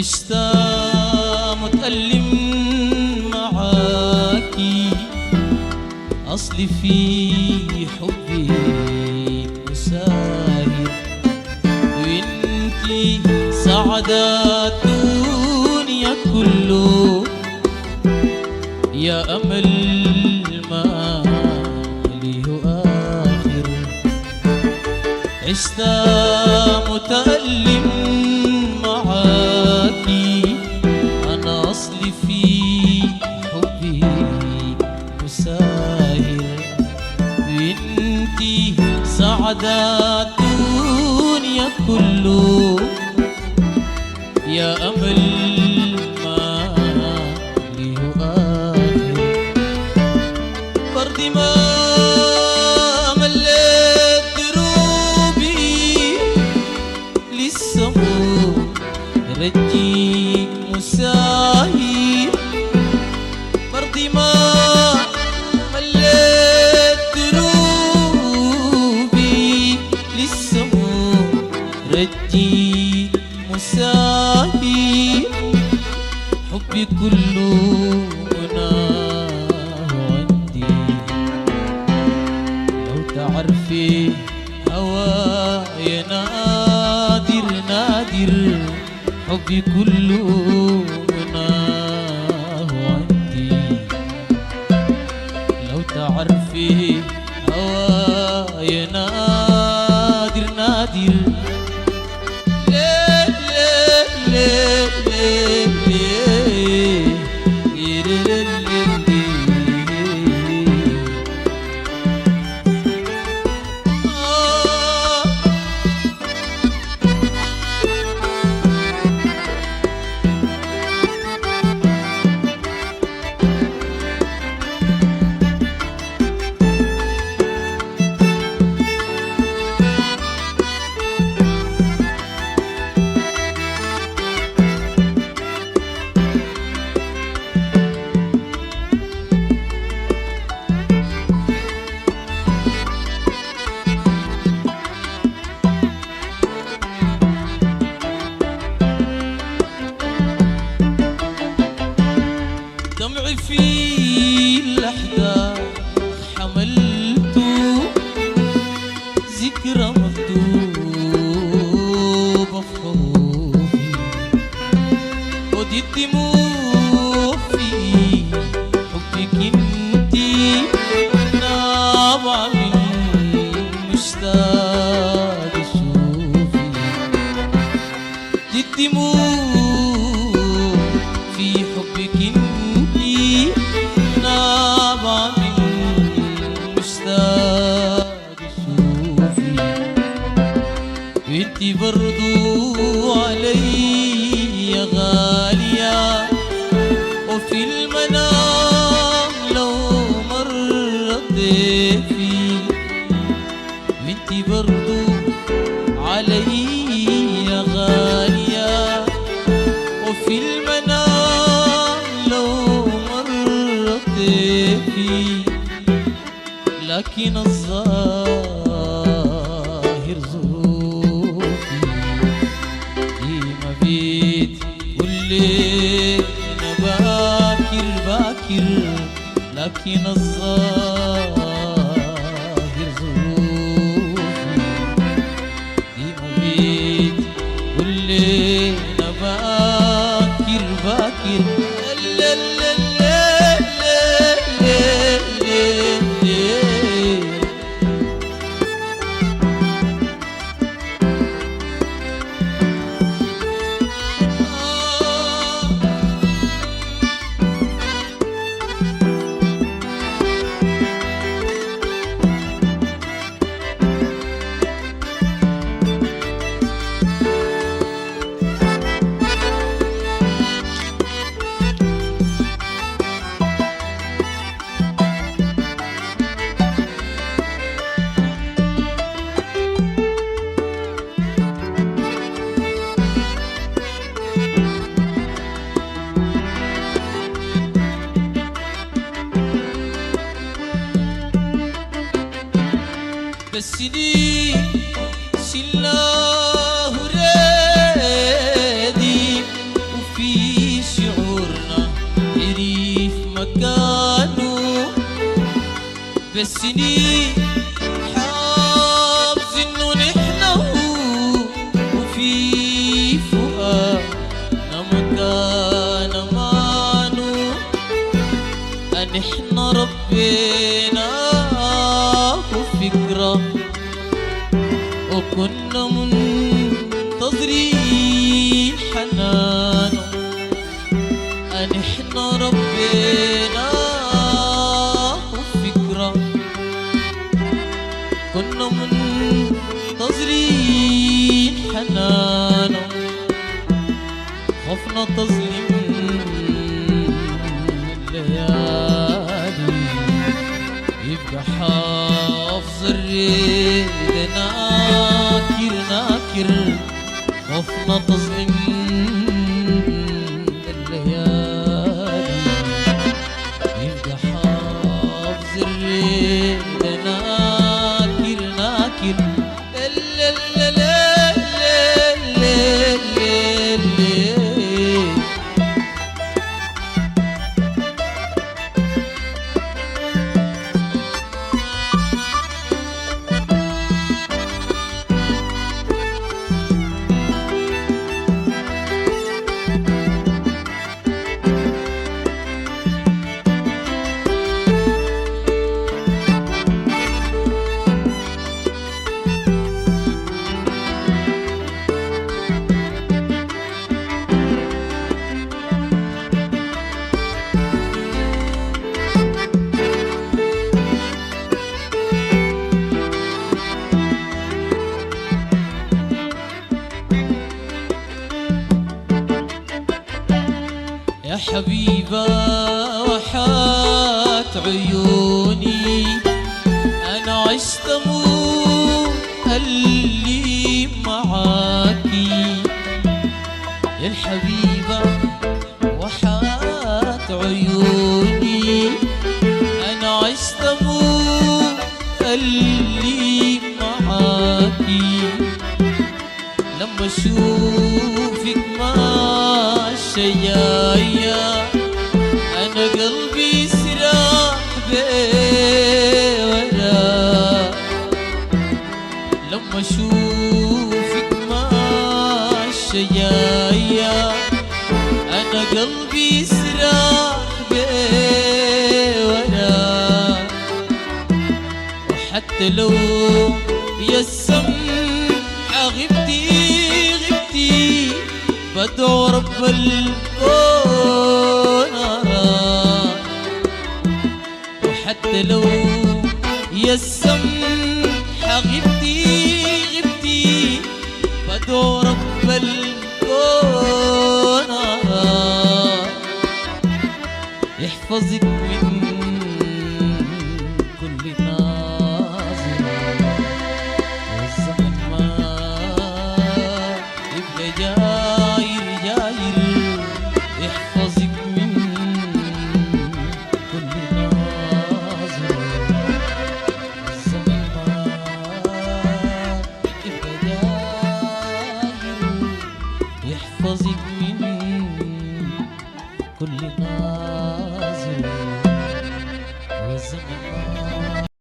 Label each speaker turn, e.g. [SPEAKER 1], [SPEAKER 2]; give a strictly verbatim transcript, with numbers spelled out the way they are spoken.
[SPEAKER 1] عشت متألم معاكي، أصلي في حبي مساهر، وانتي سعادة الدنيا كله، يا أمل ما ليه آخر. عشت متألم معاكي، أنا أصلي في حبي مساهر، وانتي سعادة الدنيا كله، يا أمل ما ليه آخر. برضي ما مليت دروبي للسمو، رجيك مساهر. برضي ما مليت دروبي للسمو، رجيك مساهر. حبي كله مناه عندي، لو تعرفي هوايا نادر نادر. حبي كله مناه عندي، لو تعرفي هوايا نادر نادر. ليه ليه ليه ليه ليه ليه ليه دمعي في الأحداث حملته، ذكرى مكتوبة في حروفي، ودي الدموع في حبك انتي، نابعة من مشتاق اشوفي. دي الدموع في حبك انتي، نابعة من مشتاق اشوفي. وانتي برضو علي غالية، وفي المنام لو مر ضيفي. وانتي برضو علي غالية، وفي المنام لو مر ضيفي. لكن الظاهر ظروفي، ديما بيت كل أنا باكر باكر. لكن الظاهر ظروفي، ديما بيت كل أنا باكر باكر. لا لا لا لا لا لا لا. بسني سلاه ريدي بالسنين حافظ انه نحن وفي فؤادنا مكان مانو ان احنا ربينا وفكرة وكنا منتظرين حنانه ان احنا ربينا وفكرة كنا منتظرين حنانه خفنا تظلم الليالي يبقى حافظ الريد ناكر ناكر خفنا تظلم الليالي يبقى حافظ الريد ناكر ناكر يا حبيبة وحات عيوني أنا عشت مو اللي معاكي يا الحبيبة وحات عيوني أنا عشت مو اللي معاكي لما أشوفك ماشية جاية أنا قلبي سراح بولا لما أشوفك ماشية جاية أنا قلبي سراح بولا وحتى لو يسمح غبتي غبتي بدعو رب الكون أراد وحتى لو يسمح غبتي غبتي بدعو رب الكون أراد يحفظك من كل ناظر والزمن ما يبقى جاي